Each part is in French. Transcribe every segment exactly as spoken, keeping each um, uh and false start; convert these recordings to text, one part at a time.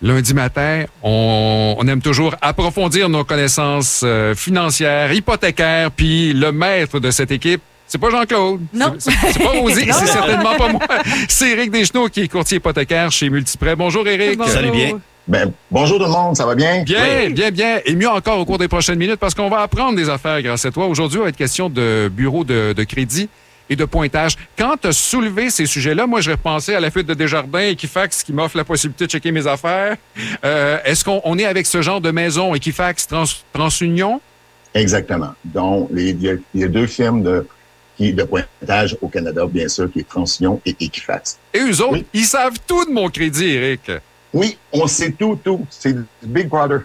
Lundi matin, on, on aime toujours approfondir nos connaissances euh, financières, hypothécaires, puis le maître de cette équipe, c'est pas Jean-Claude. Non. C'est, c'est pas Rosie, c'est certainement pas moi. C'est Éric Deschenaux qui est courtier hypothécaire chez Multiprêt. Bonjour Éric. Bonjour. Salut bien. Ben, bonjour tout le monde, ça va bien? Bien, Oui. bien, bien. Et mieux encore au cours des prochaines minutes parce qu'on va apprendre des affaires grâce à toi. Aujourd'hui, on va être question de bureau de, de crédit et de pointage. Quand tu as soulevé ces sujets-là, moi, je repensais à la fuite de Desjardins, Equifax, qui m'offre la possibilité de checker mes affaires. Euh, est-ce qu'on on est avec ce genre de maison, Equifax, Trans, TransUnion? Exactement. Donc, les- il y, a- il y a deux firmes de, qui, de pointage au Canada, bien sûr, qui est TransUnion et Equifax. Et eux autres, Oui. ils savent tout de mon crédit, Éric. Oui, on sait tout, tout. C'est du Big Brother.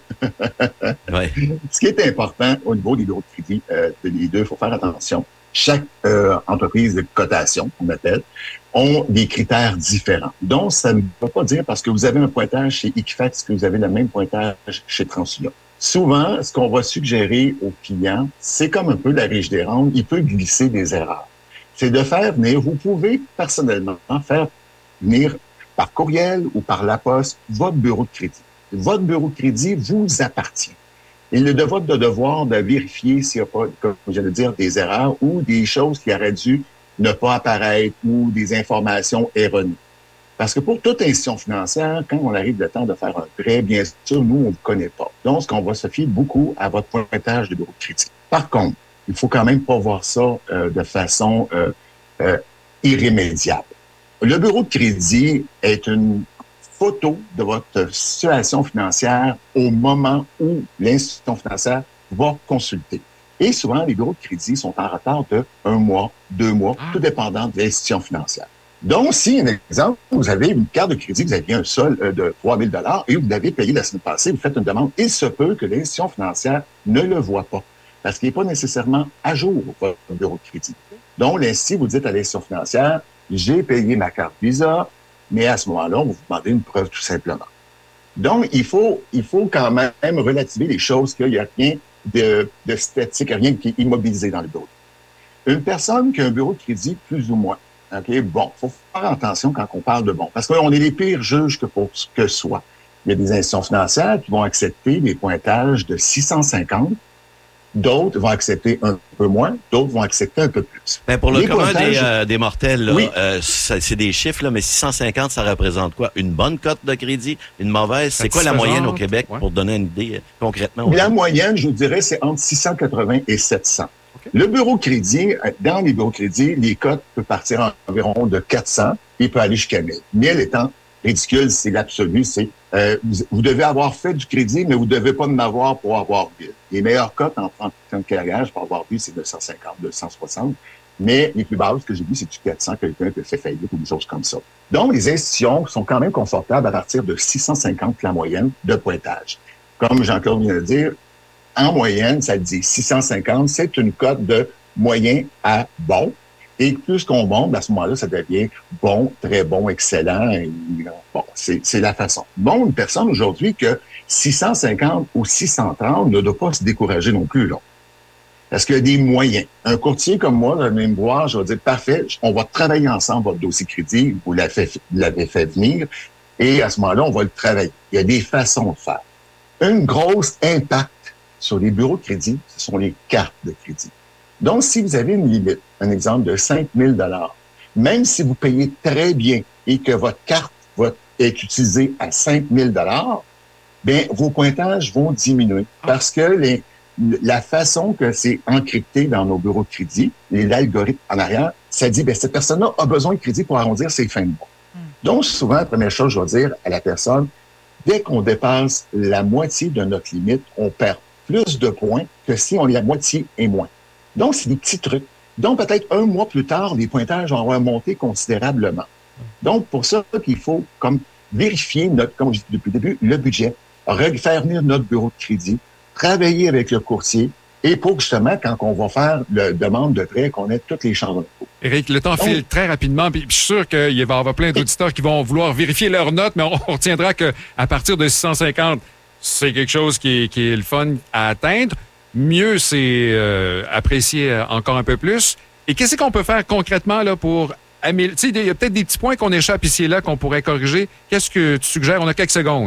Ouais. Ce qui est important au niveau des bureaux de crédit, euh, les deux, il faut faire attention. Chaque euh, entreprise de cotation, on appelle, ont des critères différents. Donc, ça ne veut pas dire parce que vous avez un pointage chez Equifax que vous avez le même pointage chez TransUnion. Souvent, ce qu'on va suggérer aux clients, c'est comme un peu la riche des rentes, il peut glisser des erreurs. C'est de faire venir, vous pouvez personnellement faire venir par courriel ou par la poste votre bureau de crédit. Votre bureau de crédit vous appartient. Il est de votre devoir de vérifier s'il n'y a pas, comme j'allais dire, des erreurs ou des choses qui auraient dû ne pas apparaître ou des informations erronées. Parce que pour toute institution financière, quand on arrive le temps de faire un prêt, bien sûr, nous, on ne vous connaît pas. Donc, ce qu'on va se fier beaucoup à votre pointage de bureau de crédit. Par contre, il faut quand même pas voir ça euh, de façon euh, euh, irrémédiable. Le bureau de crédit est une photo de votre situation financière au moment où l'institution financière va consulter. Et souvent, les bureaux de crédit sont en retard de un mois, deux mois, Ah. tout dépendant de l'institution financière. Donc, si, un exemple, vous avez une carte de crédit, vous aviez un sol euh, de trois mille dollars et vous l'avez payé la semaine passée, vous faites une demande, il se peut que l'institution financière ne le voit pas parce qu'il n'est pas nécessairement à jour, votre bureau de crédit. Donc, si vous dites à l'institution financière, j'ai payé ma carte Visa, mais à ce moment-là, on va vous demander une preuve tout simplement. Donc, il faut, il faut quand même relativiser les choses, qu'il n'y a rien de, de statique, rien qui est immobilisé dans le bureau. Une personne qui a un bureau de crédit, plus ou moins, OK, bon, il faut faire attention quand on parle de bon, parce qu'on est les pires juges que pour que soit. Il y a des institutions financières qui vont accepter des pointages de six cent cinquante, d'autres vont accepter un peu moins, d'autres vont accepter un peu plus. Ben pour le Les commun pointages- des, euh, des mortels, là, Oui. euh, ça- c'est des chiffres, là, mais six cent cinquante, ça représente quoi? Une bonne cote de crédit? Une mauvaise? C'est quoi la moyenne au Québec, Ouais. pour donner une idée euh, concrètement? La moyenne, je vous dirais, c'est entre six cent quatre-vingts et sept cents. OK. Le bureau crédit, euh, dans les bureaux crédit, les cotes peuvent partir en environ de quatre cents et peut aller jusqu'à mille. mille étant ridicule, c'est l'absolu, c'est euh, vous, vous devez avoir fait du crédit, mais vous ne devez pas en avoir pour avoir vu. Les meilleures cotes en trente ans de carrière pour avoir vu, c'est deux cent cinquante, deux cent soixante. Mais les plus basses que j'ai vues, c'est du quatre cents, quelqu'un qui a fait faillite ou des choses comme ça. Donc, les institutions sont quand même confortables à partir de six cent cinquante la moyenne de pointage. Comme Jean-Claude vient de dire, en moyenne, ça dit six cent cinquante, c'est une cote de moyen à bon. Et plus qu'on monte, à ce moment-là, ça devient bon, très bon, excellent. Et, bon, c'est, c'est la façon. Bon, une personne aujourd'hui que six cent cinquante ou six cent trente ne doit pas se décourager non plus, là. Parce qu'il y a des moyens. Un courtier comme moi, va venir me voir, je vais dire, parfait, on va travailler ensemble votre dossier crédit, vous l'avez fait, vous l'avez fait venir, et à ce moment-là, on va le travailler. Il y a des façons de faire. Une grosse impact sur les bureaux de crédit, ce sont les cartes de crédit. Donc, si vous avez une limite, un exemple de cinq mille dollars, même si vous payez très bien et que votre carte va être utilisée à cinq mille dollars, bien, vos pointages vont diminuer parce que les, la façon que c'est encrypté dans nos bureaux de crédit, l'algorithme en arrière, ça dit, bien, cette personne-là a besoin de crédit pour arrondir ses fins de mois. Mm. Donc, souvent, la première chose, je vais dire à la personne, dès qu'on dépasse la moitié de notre limite, on perd plus de points que si on est à moitié et moins. Donc, c'est des petits trucs. Donc, peut-être un mois plus tard, les pointages vont remonter considérablement. Donc, pour ça qu'il faut comme vérifier notre, comme je dis depuis le début, le budget, refaire venir notre bureau de crédit, travailler avec le courtier et pour justement, quand on va faire la demande de prêt, qu'on ait toutes les chances. Éric, le temps file très rapidement, puis je suis sûr qu'il va y avoir plein d'auditeurs qui vont vouloir vérifier leurs notes, mais on retiendra qu'à partir de six cent cinquante, c'est quelque chose qui est, qui est le fun à atteindre. Mieux, c'est euh, apprécier encore un peu plus. Et qu'est-ce qu'on peut faire concrètement là pour améliorer? Tu sais, il y a peut-être des petits points qu'on échappe ici et là qu'on pourrait corriger. Qu'est-ce que tu suggères? On a quelques secondes.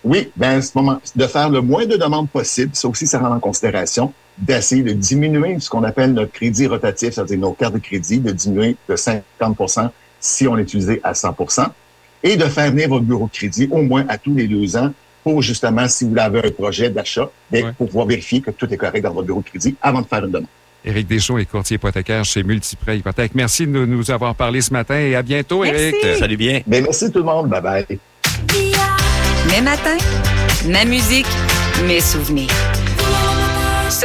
Oui, ben, à ce moment, de faire le moins de demandes possible, ça aussi, ça rend en considération, d'essayer de diminuer ce qu'on appelle notre crédit rotatif, c'est-à-dire nos cartes de crédit, de diminuer de cinquante pour cent si on l'utilisait à cent pour cent, et de faire venir votre bureau de crédit au moins à tous les deux ans pour justement, si vous avez un projet d'achat, ouais. pour pouvoir vérifier que tout est correct dans votre bureau de crédit avant de faire une demande. Éric Deschaux est courtier hypothécaire chez Multiprêt Hypothèque. Merci de nous avoir parlé ce matin et à bientôt, Éric. Salut bien. Bien, merci tout le monde. Bye bye. Mes matins, ma musique, mes souvenirs.